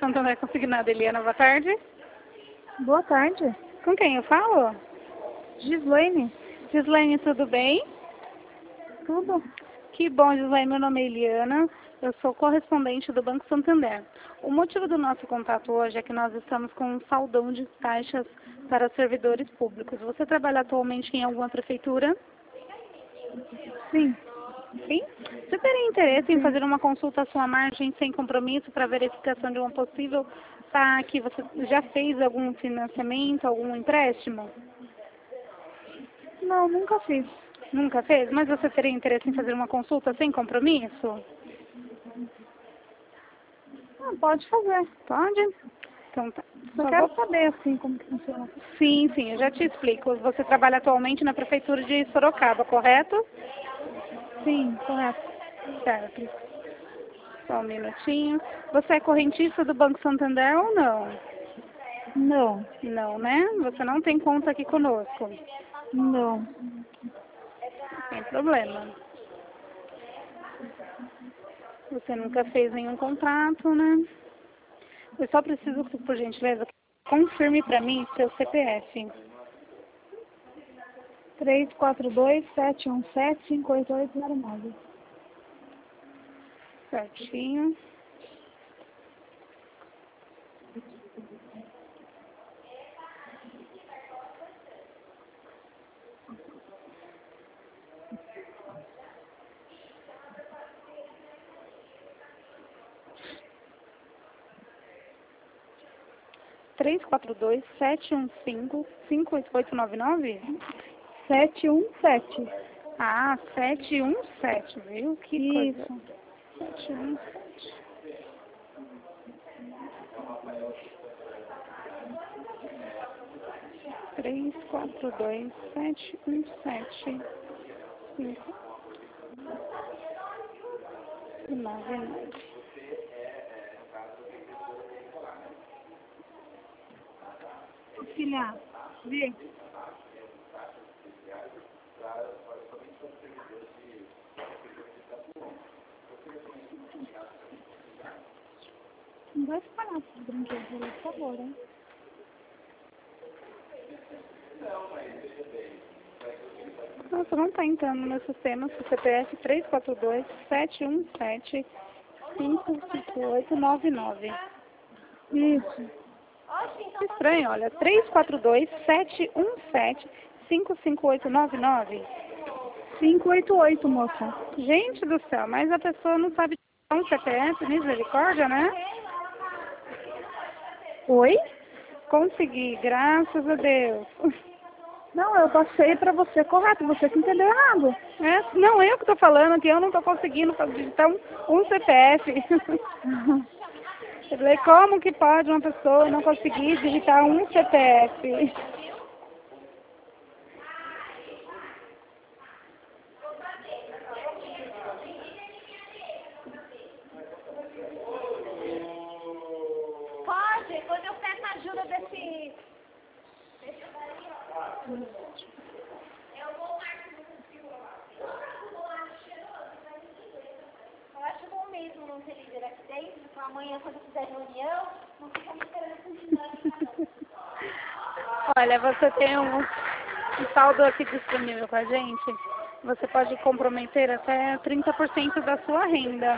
Santander Consignado, Eliana, boa tarde. Boa tarde. Com quem eu falo? Gislaine. Gislaine, tudo bem? Tudo? Que bom, Gislaine. Meu nome é Eliana. Eu sou correspondente do Banco Santander. O motivo do nosso contato hoje é que nós estamos com um saldão de taxas para servidores públicos. Você trabalha atualmente em alguma prefeitura? Sim. Sim? Você teria interesse em fazer uma consulta à sua margem sem compromisso para verificação de uma possível saque? Você já fez algum financiamento, algum empréstimo? Não, nunca fiz. Nunca fez? Mas você teria interesse em fazer uma consulta sem compromisso? Pode fazer. Pode? Então tá. Só Só quero vou... saber, assim, como que funciona. Sim, eu já te explico. Você trabalha atualmente na prefeitura de Sorocaba, correto? Sim, correto. Certo. Só um minutinho. Você é correntista do Banco Santander ou não? Não. Não, né? Você não tem conta aqui conosco. Não. Sem problema. Você nunca fez nenhum contrato, né? Eu só preciso, por gentileza, que confirme para mim seu CPF. 342-717-58809. Certinho. Três quatro dois 715-58899? 717. Ah, 717, viu? Que Isso. coisa. 717. Três quatro dois 717-599. Filha, vê. Não vai espalhar esses brinquedos ali, por favor, hein? Nossa, não está entrando no meu sistema. Seu CPF 342-717-55899. Isso. Que estranho, olha. 342-717-55899. 588, moça. Gente do céu, mas a pessoa não sabe um CPF, misericórdia, né? Oi? Consegui, graças a Deus. Não, eu passei pra você correto, você que entendeu errado. É, não, eu que estou falando que eu não estou conseguindo digitar um CPF. Eu falei, como que pode uma pessoa não conseguir digitar um CPF? Pode, quando eu peço ajuda desse... Eu acho bom mesmo não ter líder aqui dentro, para amanhã quando fizer reunião, não fica me esperando. Olha, você tem um saldo aqui disponível com a gente. Você pode comprometer até 30% da sua renda.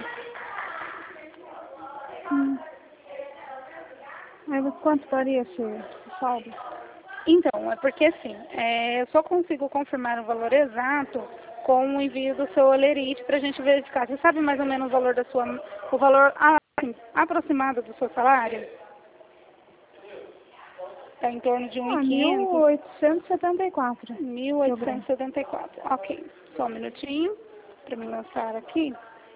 Mas quanto daria esse saldo? Então, é porque assim, eu só consigo confirmar o valor exato com o envio do seu olerite para a gente verificar. Você sabe mais ou menos o valor assim, aproximado do seu salário? Está em torno de 1.500. 1.874. 1.874. Ok. Só um minutinho para me lançar aqui.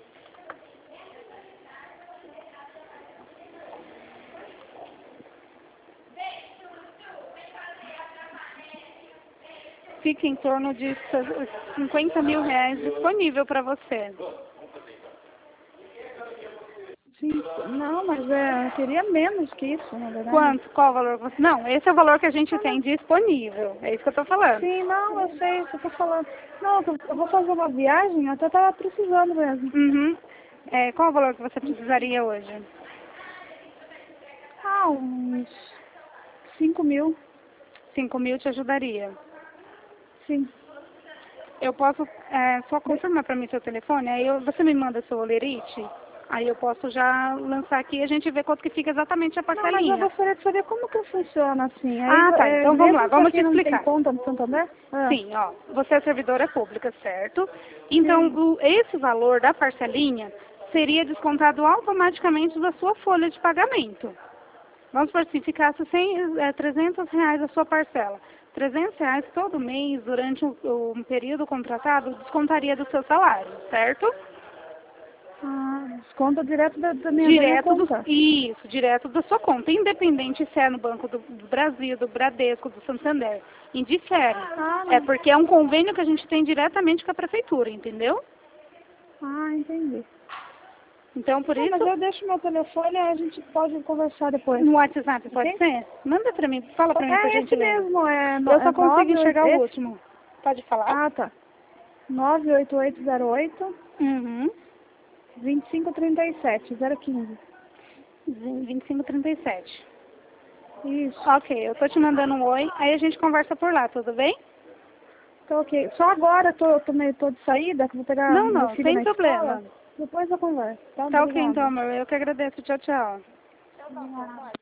Fica em torno de 50 mil reais disponível para você. Sim, não, mas eu queria menos que isso, na verdade. Quanto? Qual o valor? Não, esse é o valor que a gente tem disponível. É isso que eu estou falando. Sim, não, eu sei, você tá falando. Não, eu vou fazer uma viagem, eu até tava precisando mesmo. Uhum. Qual o valor que você precisaria hoje? Ah, uns 5 mil. 5 mil te ajudaria. Sim. Eu posso só confirmar para mim seu telefone, aí você me manda seu olerite, aí eu posso já lançar aqui e a gente vê quanto que fica exatamente a Não, mas parcelinha. eu gostaria de saber como que funciona assim. Ah, tá. Então vamos lá, vamos te Não tem explicar. conta no Santander? Ah, Sim, ó, você é servidora pública, certo? Então, esse valor da parcelinha seria descontado automaticamente da sua folha de pagamento. Vamos supor assim, ficasse R$ 300 a sua parcela. R$ 300 todo mês, durante um período contratado, descontaria do seu salário, certo? desconta direto da minha conta. Isso, direto da sua conta. Independente se é no Banco do Brasil, do Bradesco, do Santander. Indifere. É porque é um convênio que a gente tem diretamente com a prefeitura, entendeu? Entendi. Então, por isso... Mas eu deixo meu telefone e a gente pode conversar depois. No WhatsApp pode ser? Manda pra mim, fala pra mim pra gente ler. É esse mesmo, Eu só consigo enxergar o último. Pode falar? Ah, tá. 98808 Uhum. 2537, 015. 2537. Isso. Ok, eu tô te mandando um oi, aí a gente conversa por lá, tudo bem? Tá ok. Só agora tô de saída, que vou pegar Não, meu não, filho sem na problema. escola. Depois eu converso, tá? Tá ok Obrigada. então, amor. Eu que agradeço. Tchau, tchau. Então tá bom, pode.